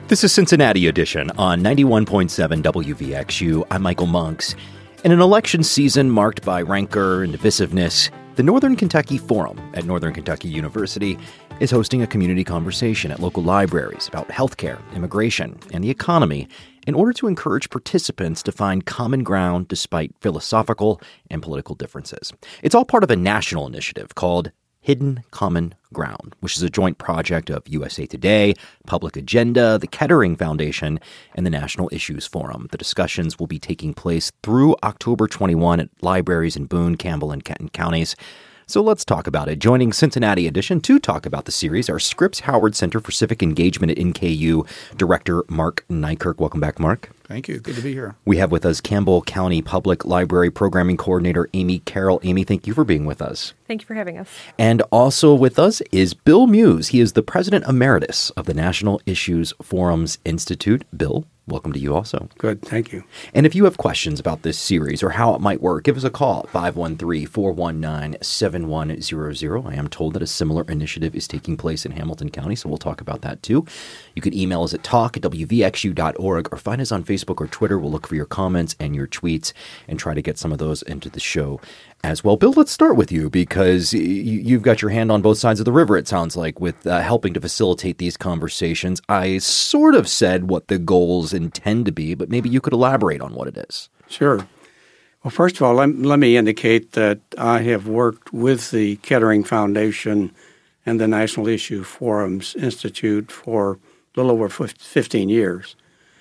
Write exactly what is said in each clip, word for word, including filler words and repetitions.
This is Cincinnati Edition on ninety-one point seven W V X U. I'm Michael Monks. In an election season marked by rancor and divisiveness, the Northern Kentucky Forum at Northern Kentucky University is hosting a community conversation at local libraries about healthcare, immigration, and the economy in order to encourage participants to find common ground despite philosophical and political differences. It's all part of a national initiative called Hidden Common Ground, which is a joint project of U S A Today, Public Agenda, the Kettering Foundation, and the National Issues Forum. The discussions will be taking place through October twenty-first at libraries in Boone, Campbell, and Kenton counties. So let's talk about it. Joining Cincinnati Edition to talk about the series are Scripps Howard Center for Civic Engagement at N K U Director Mark Nykirk. Welcome back, Mark. Thank you. Good to be here. We have with us Campbell County Public Library Programming Coordinator Amy Carroll. Amy, thank you for being with us. Thank you for having us. And also with us is Bill Muse. He is the President Emeritus of the National Issues Forums Institute. Bill, welcome to you also. Good. Thank you. And if you have questions about this series or how it might work, give us a call at five one three, four one nine, seven one zero zero. I am told that a similar initiative is taking place in Hamilton County, so we'll talk about that too. You can email us at talk at w v x u dot org or find us on Facebook or Twitter. We'll look for your comments and your tweets and try to get some of those into the show as well. Bill, let's start with you because you've got your hand on both sides of the river, it sounds like, with uh, helping to facilitate these conversations. I sort of said what the goals intend to be, but maybe you could elaborate on what it is. Sure. Well, first of all, let, let me indicate that I have worked with the Kettering Foundation and the National Issue Forums Institute for a little over fifteen years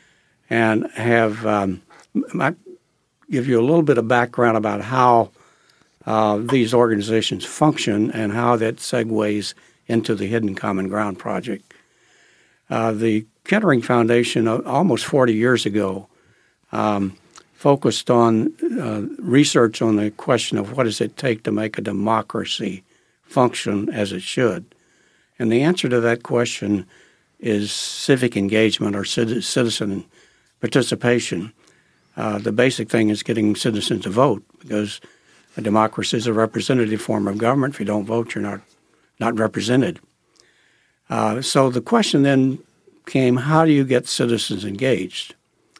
and have um, I give you a little bit of background about how uh, these organizations function and how that segues into the Hidden Common Ground project. Uh, the Kettering Foundation, uh, almost forty years ago, um, focused on uh, research on the question of what does it take to make a democracy function as it should. And the answer to that question is civic engagement or citizen participation. Uh, the basic thing is getting citizens to vote because a democracy is a representative form of government. If you don't vote, you're not, not represented. Uh, so the question then came, how do you get citizens engaged?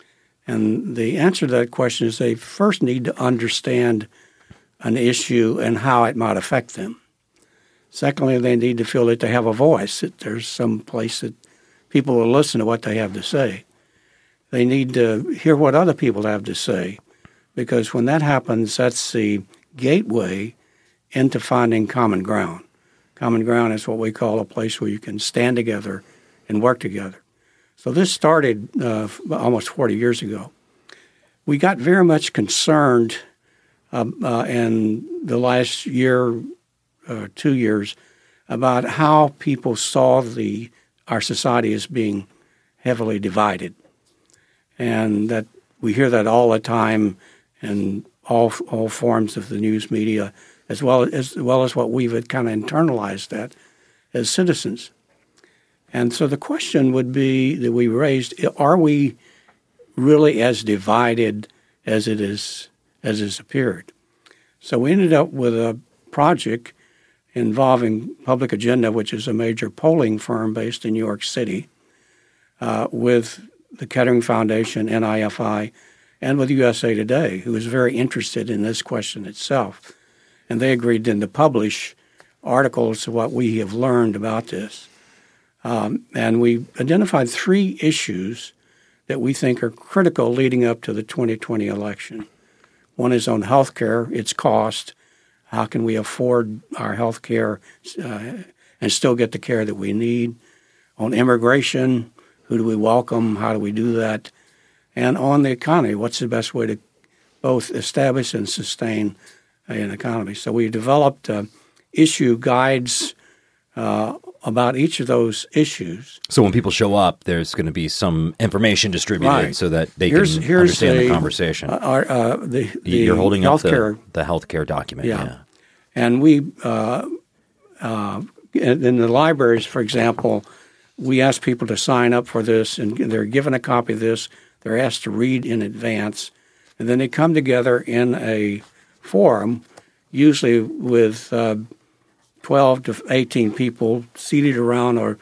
And the answer to that question is they first need to understand an issue and how it might affect them. Secondly, they need to feel that they have a voice, that there's some place that people will listen to what they have to say. They need to hear what other people have to say, because when that happens, that's the gateway into finding common ground. Common ground is what we call a place where you can stand together and work together. So this started uh, almost forty years ago. We got very much concerned uh, uh, in the last year, uh, two years, about how people saw the our society as being heavily divided. And that we hear that all the time in all all forms of the news media, as well as, as well as what we've kind of internalized that as citizens. And so the question would be that we raised: are we really as divided as it is as has appeared? So we ended up with a project involving Public Agenda, which is a major polling firm based in New York City, uh, with the Kettering Foundation, N I F I, and with U S A Today, who was very interested in this question itself. And they agreed then to publish articles of what we have learned about this. Um, and we identified three issues that we think are critical leading up to the twenty twenty election. One is on health care, its cost. How can we afford our health care uh, and still get the care that we need? On immigration, who do we welcome? How do we do that? And on the economy, what's the best way to both establish and sustain an economy? So we developed uh, issue guides uh, about each of those issues. So when people show up, there's going to be some information distributed right. so that they here's, can here's understand the, the conversation. Uh, our, uh, the, the You're holding healthcare, up the, the healthcare document. Yeah. yeah. And we, uh, uh, in the libraries, for example, we ask people to sign up for this, and they're given a copy of this. They're asked to read in advance, and then they come together in a forum, usually with uh, twelve to eighteen people seated around or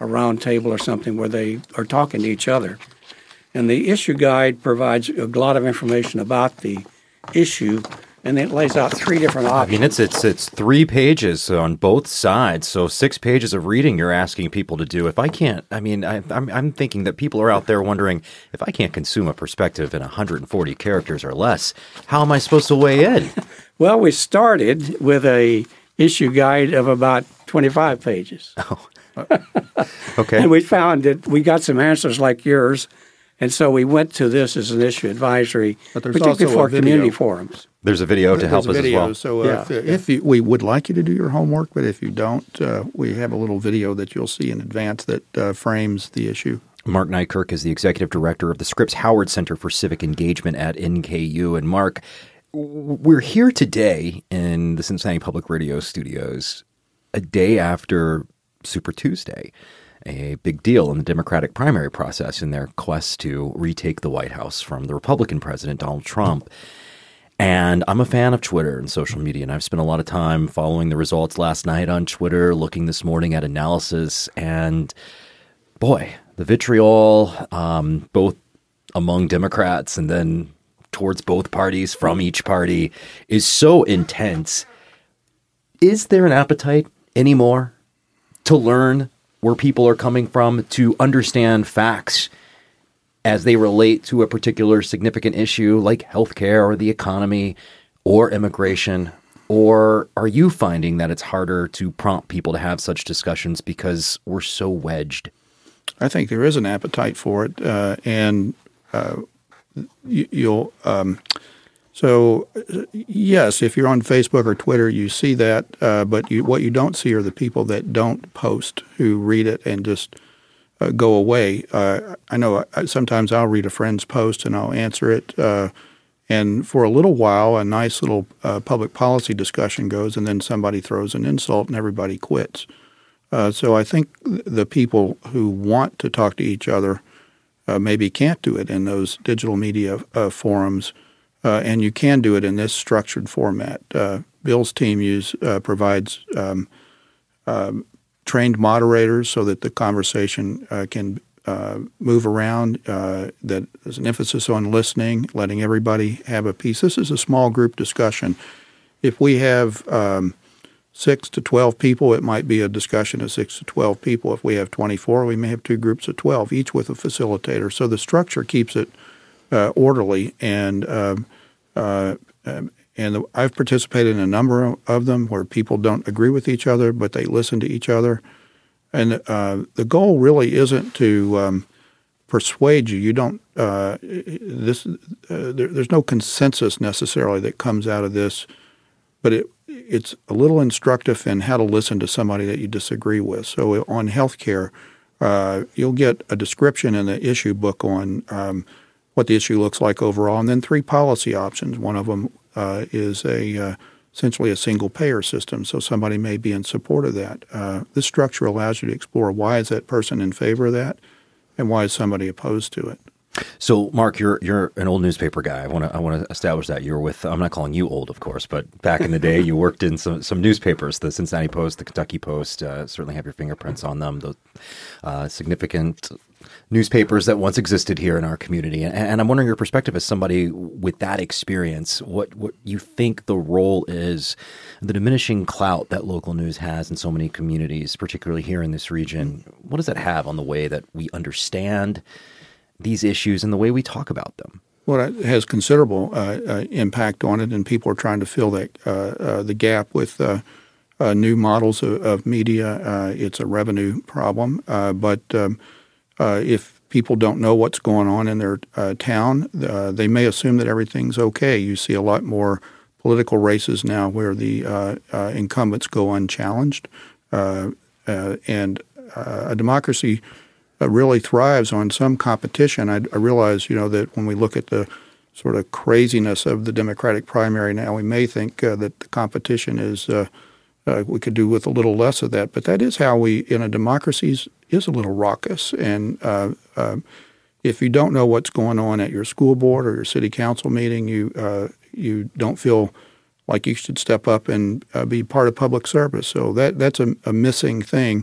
a round table or something where they are talking to each other. And the issue guide provides a lot of information about the issue, and it lays out three different options. I mean, it's it's it's three pages on both sides, so six pages of reading you're asking people to do. If I can't, I mean, I, I'm I'm thinking that people are out there wondering, if I can't consume a perspective in one hundred forty characters or less, how am I supposed to weigh in? Well, we started with a issue guide of about twenty-five pages. Oh, okay. And we found that we got some answers like yours, and so we went to this as an issue advisory, but there's particularly also for a video. community forums. There's a video to help There's us a video, as well. So uh, Yeah. if, if you, we would like you to do your homework, but if you don't, uh, we have a little video that you'll see in advance that uh, frames the issue. Mark Nykirk is the executive director of the Scripps Howard Center for Civic Engagement at N K U. And Mark, we're here today in the Cincinnati Public Radio studios a day after Super Tuesday, a big deal in the Democratic primary process in their quest to retake the White House from the Republican president, Donald Trump. And I'm a fan of Twitter and social media, and I've spent a lot of time following the results last night on Twitter, looking this morning at analysis, and boy, the vitriol, um, both among Democrats and then towards both parties from each party, is so intense. Is there an appetite anymore to learn where people are coming from, to understand facts as they relate to a particular significant issue like healthcare or the economy or immigration? Or are you finding that it's harder to prompt people to have such discussions because we're so wedged? I think there is an appetite for it, uh, and uh, you, you'll. Um, so, yes, if you're on Facebook or Twitter, you see that, uh, but you, what you don't see are the people that don't post, who read it and just uh, go away. Uh, I know I, sometimes I'll read a friend's post and I'll answer it, uh, and for a little while, a nice little uh, public policy discussion goes, and then somebody throws an insult and everybody quits. Uh, so I think the people who want to talk to each other uh, maybe can't do it in those digital media uh, forums, uh, and you can do it in this structured format. Uh, Bill's team use uh, provides um, um, trained moderators so that the conversation uh, can uh, move around, uh, that there's an emphasis on listening, letting everybody have a piece. This is a small group discussion. If we have um, six to twelve people, it might be a discussion of six to twelve people. If we have twenty-four, we may have two groups of twelve, each with a facilitator. So the structure keeps it uh, orderly. And um, uh, um, and the, I've participated in a number of them where people don't agree with each other, but they listen to each other. And uh, the goal really isn't to um, persuade you. You don't. Uh, this uh, there, there's no consensus necessarily that comes out of this, but it. It's a little instructive in how to listen to somebody that you disagree with. So on healthcare, uh, you'll get a description in the issue book on um, what the issue looks like overall, and then three policy options. One of them uh, is a uh, essentially a single payer system, so somebody may be in support of that. Uh, this structure allows you to explore why is that person in favor of that, and why is somebody opposed to it. So, Mark, you're you're an old newspaper guy. I want to I want to establish that you were with. I'm not calling you old, of course, but back in the day, you worked in some some newspapers, the Cincinnati Post, the Kentucky Post. Uh, certainly have your fingerprints on them. The uh, significant newspapers that once existed here in our community. And, and I'm wondering your perspective as somebody with that experience. What what you think the role is, the diminishing clout that local news has in so many communities, particularly here in this region. What does that have on the way that we understand these issues and the way we talk about them? Well, it has considerable uh, uh, impact on it, and people are trying to fill that uh, uh, the gap with uh, uh, new models of, of media. Uh, it's a revenue problem, uh, but um, uh, if people don't know what's going on in their uh, town, uh, they may assume that everything's okay. You see a lot more political races now where the uh, uh, incumbents go unchallenged, uh, uh, and uh, a democracy really thrives on some competition. I, I realize, you know, that when we look at the sort of craziness of the Democratic primary now, we may think uh, that the competition is uh, uh, we could do with a little less of that. But that is how we, in a democracy, is, is a little raucous. And uh, uh, if you don't know what's going on at your school board or your city council meeting, you uh, you don't feel like you should step up and uh, be part of public service. So that that's a, a missing thing.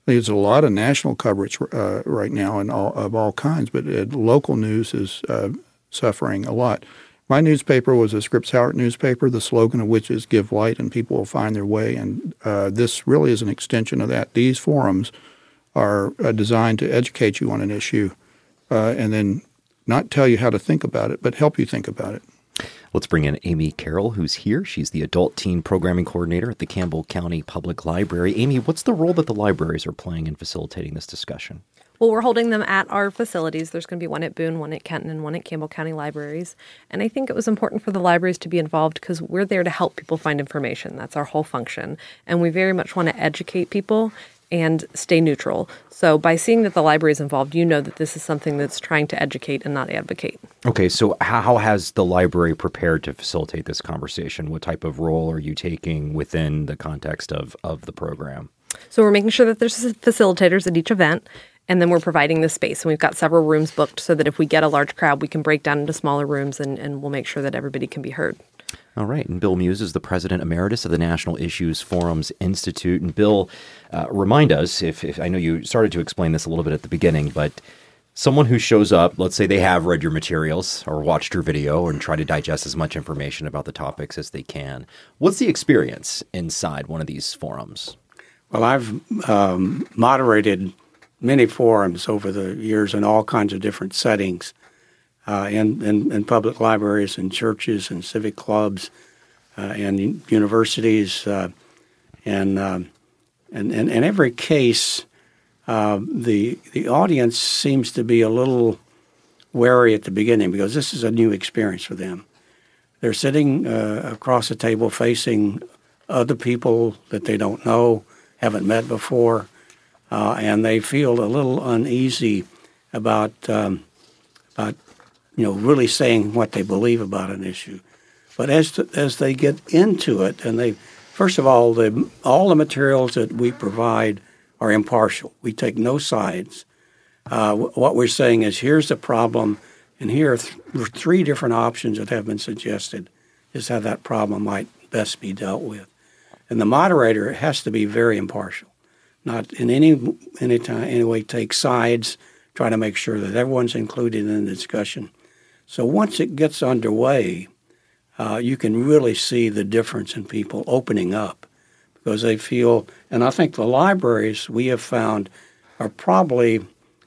There's a lot of national coverage uh, right now and all, of all kinds, but uh, local news is uh, suffering a lot. My newspaper was a Scripps Howard newspaper, the slogan of which is "Give light and people will find their way," and uh, this really is an extension of that. These forums are uh, designed to educate you on an issue uh, and then not tell you how to think about it, but help you think about it. Let's bring in Amy Carroll, who's here. She's the Adult Teen Programming Coordinator at the Campbell County Public Library. Amy, what's the role that the libraries are playing in facilitating this discussion? Well, we're holding them at our facilities. There's going to be one at Boone, one at Kenton, and one at Campbell County Libraries. And I think it was important for the libraries to be involved because we're there to help people find information. That's our whole function. And we very much want to educate people and stay neutral. So by seeing that the library is involved, you know that this is something that's trying to educate and not advocate. Okay, so how has the library prepared to facilitate this conversation? What type of role are you taking within the context of, of the program? So we're making sure that there's facilitators at each event, and then we're providing the space. And we've got several rooms booked so that if we get a large crowd, we can break down into smaller rooms, and, and we'll make sure that everybody can be heard. All right. And Bill Muse is the president emeritus of the National Issues Forums Institute. And Bill, uh, remind us, if, if I know you started to explain this a little bit at the beginning, but someone who shows up, let's say they have read your materials or watched your video and try to digest as much information about the topics as they can. What's the experience inside one of these forums? Well, I've um, moderated many forums over the years in all kinds of different settings. Uh, in, in, in public libraries and churches and civic clubs uh, and universities. Uh, and, um, and, and in every case, uh, the, the audience seems to be a little wary at the beginning because this is a new experience for them. They're sitting uh, across the table facing other people that they don't know, haven't met before, uh, and they feel a little uneasy about um, about you know, really saying what they believe about an issue. But as to, as they get into it, and they, first of all, the, all the materials that we provide are impartial. We take no sides. Uh, what we're saying is, here's the problem, and here are th- three different options that have been suggested is how that problem might best be dealt with. And the moderator has to be very impartial, not in any any time, any way take sides, try to make sure that everyone's included in the discussion. So once it gets underway, uh, you can really see the difference in people opening up because they feel, and I think the libraries we have found are probably,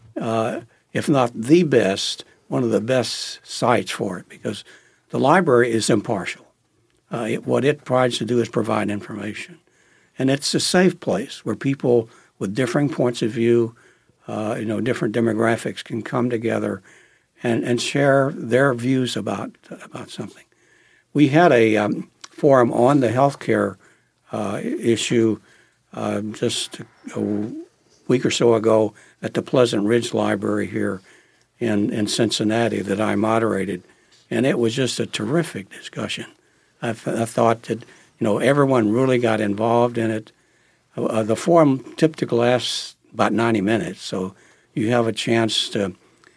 uh, if not the best, one of the best sites for it because the library is impartial. Uh, it, what it tries to do is provide information. And it's a safe place where people with differing points of view, uh, you know, different demographics can come together and, and share their views about about something. We had a um, forum on the healthcare uh, issue uh, just a week or so ago at the Pleasant Ridge Library here in, in Cincinnati that I moderated, and it was just a terrific discussion. I, th- I thought that you know everyone really got involved in it. Uh, the forum typically lasts about ninety minutes, so you have a chance to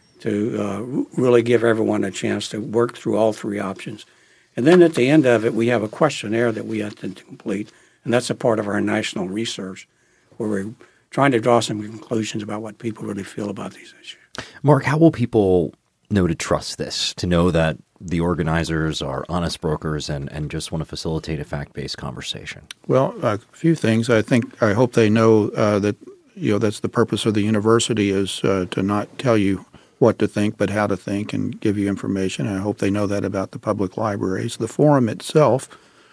to uh, really give everyone a chance to work through all three options. And then at the end of it, we have a questionnaire that we have to complete, and that's a part of our national research where we're trying to draw some conclusions about what people really feel about these issues. Mark, how will people know to trust this, to know that the organizers are honest brokers and, and just want to facilitate a fact-based conversation? Well, a few things. I think, I hope they know uh, that, you know, that's the purpose of the university is uh, to not tell you what to think, but how to think and give you information. And I hope they know that about the public libraries. The forum itself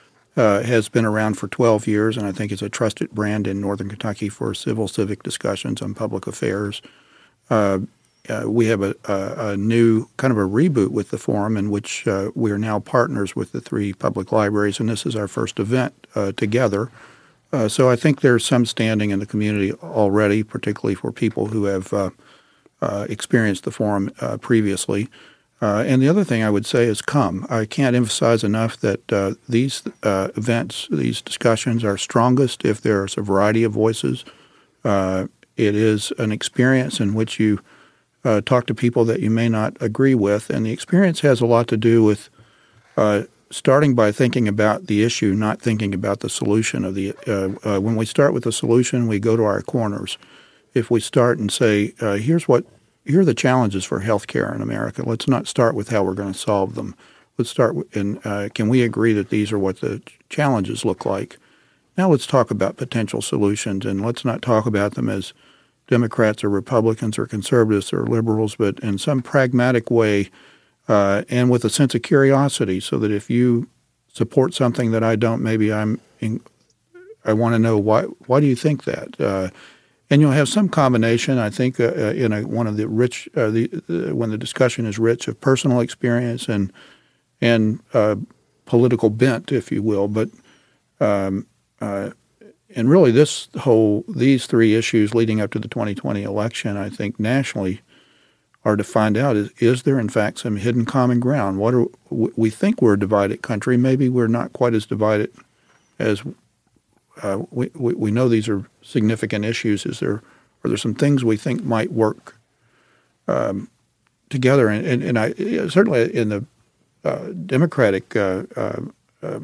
uh, has been around for twelve years, and I think it's a trusted brand in Northern Kentucky for civil civic discussions on public affairs. Uh, uh, we have a, a, a new kind of a reboot with the forum in which uh, we are now partners with the three public libraries, and this is our first event uh, together. Uh, so I think there's some standing in the community already, particularly for people who have uh, Uh, experienced the forum uh, previously. Uh, and the other thing I would say is come. I can't emphasize enough that uh, these uh, events, these discussions are strongest if there's a variety of voices. Uh, it is an experience in which you uh, talk to people that you may not agree with, and the experience has a lot to do with uh, starting by thinking about the issue, not thinking about the solution of the uh, uh, when we start with the solution, we go to our corners. if we start and say, uh, here's what, here are the challenges for healthcare in America. Let's not start with how we're going to solve them. Let's start with, and uh, can we agree that these are what the challenges look like? Now let's talk about potential solutions, and let's not talk about them as Democrats or Republicans or conservatives or liberals, but in some pragmatic way uh, and with a sense of curiosity, so that if you support something that I don't, maybe I'm in, I want to know why. Why do you think that? Uh, and you'll have some combination. I think uh, in a, one of the rich, uh, the, uh, when the discussion is rich of personal experience and and uh, political bent, if you will. But um, uh, and really, this whole these three issues leading up to the twenty twenty election, I think nationally, are to find out is is there in fact some hidden common ground? What are we think we're a divided country? Maybe we're not quite as divided as uh, we, we we know. These are significant issues. Is there are there some things we think might work um, together? And, and and I certainly in the uh, Democratic uh, uh, uh,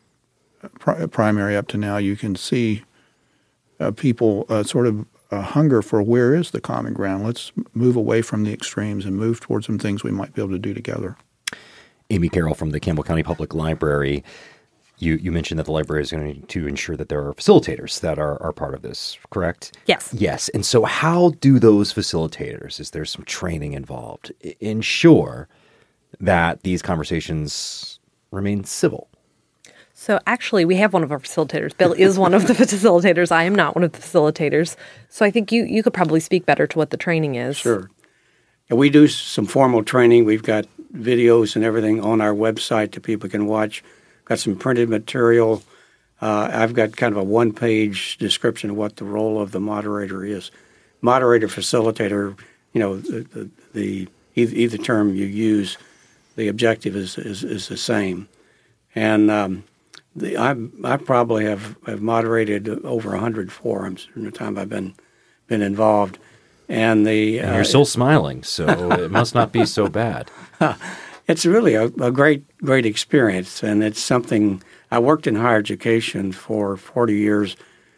primary up to now, you can see uh, people uh, sort of a hunger for where is the common ground. Let's move away from the extremes and move towards some things we might be able to do together. Amy Carroll from the Campbell County Public Library. You you mentioned that the library is going to ensure that there are facilitators that are, are part of this, correct? Yes. Yes. And so how do those facilitators, is there some training involved, ensure that these conversations remain civil? So actually, we have one of our facilitators. Bill is one of the facilitators. I am not one of the facilitators. So I think you, you could probably speak better to what the training is. Sure. And we do some formal training. We've got videos and everything on our website that people can watch. Got some printed material. Uh, I've got kind of a one-page description of what the role of the moderator is. Moderator, facilitator, you know, the, the, the either, either term you use, the objective is is, is the same. And um, the, I I probably have, have moderated over one hundred forums in the time I've been been involved. And the and you're uh, still smiling, so it must not be so bad. It's really a, a great, great experience, and it's something. I worked in higher education for forty years.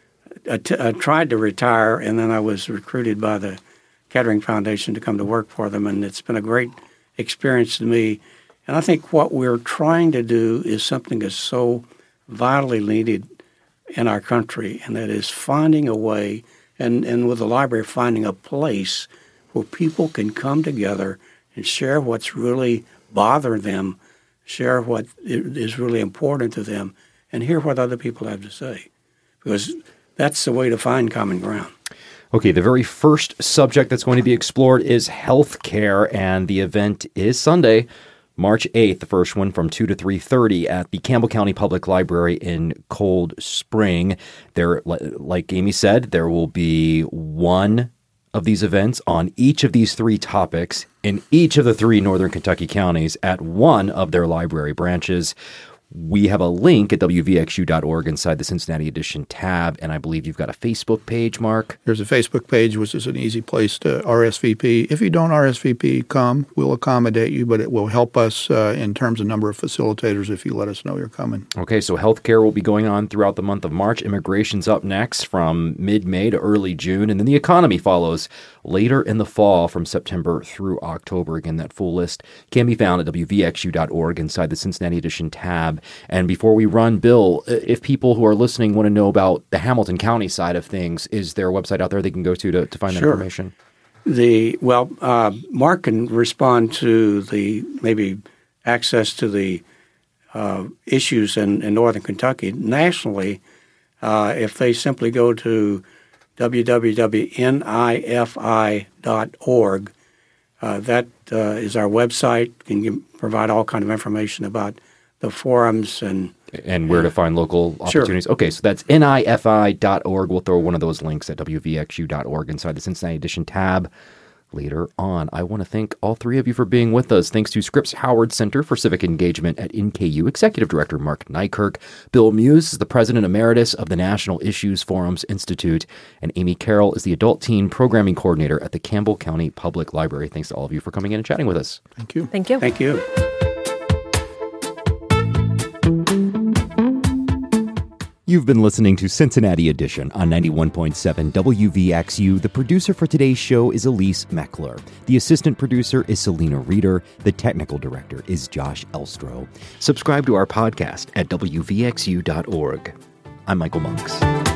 I, t- I tried to retire, and then I was recruited by the Kettering Foundation to come to work for them, and it's been a great experience to me. And I think what we're trying to do is something that's so vitally needed in our country, and that is finding a way, and, and with the library, finding a place where people can come together and share what's really bothering them, share what is really important to them, and hear what other people have to say. Because that's the way to find common ground. Okay, the very first subject that's going to be explored is health care, and the event is Sunday, March eighth, the first one from two to three thirty at the Campbell County Public Library in Cold Spring. There, like Amy said, there will be one of these events on each of these three topics in each of the three Northern Kentucky counties at one of their library branches. We have a link at W V X U dot org inside the Cincinnati Edition tab, and I believe you've got a Facebook page, Mark. There's a Facebook page, which is an easy place to R S V P. If you don't R S V P, come. We'll accommodate you, but it will help us uh, in terms of number of facilitators if you let us know you're coming. Okay, so healthcare will be going on throughout the month of March. Immigration's up next from mid-May to early June, and then the economy follows later in the fall from September through October. Again, that full list can be found at W V X U dot org inside the Cincinnati Edition tab. And before we run, Bill, if people who are listening want to know about the Hamilton County side of things, is there a website out there they can go to to, to find that Sure. information? The well, uh, Mark can respond to the maybe access to the uh, issues in, in Northern Kentucky. Nationally, uh, if they simply go to w w w dot n i f i dot org, uh, that uh, is our website. Can give, provide all kind of information about the forums and and where to find local opportunities. Sure. Okay, so that's N I F I dot org. We'll throw one of those links at W V X U dot org inside the Cincinnati Edition tab later on. I want to thank all three of you for being with us. Thanks to Scripps Howard Center for Civic Engagement at N K U Executive Director Mark Nykirk. Bill Muse is the President Emeritus of the National Issues Forums Institute. And Amy Carroll is the Adult Teen Programming Coordinator at the Campbell County Public Library. Thanks to all of you for coming in and chatting with us. Thank you. Thank you. Thank you. You've been listening to Cincinnati Edition on ninety-one point seven W V X U. The producer for today's show is Elise Meckler. The assistant producer is Selena Reeder. The technical director is Josh Elstro. Subscribe to our podcast at W V X U dot org. I'm Michael Monks.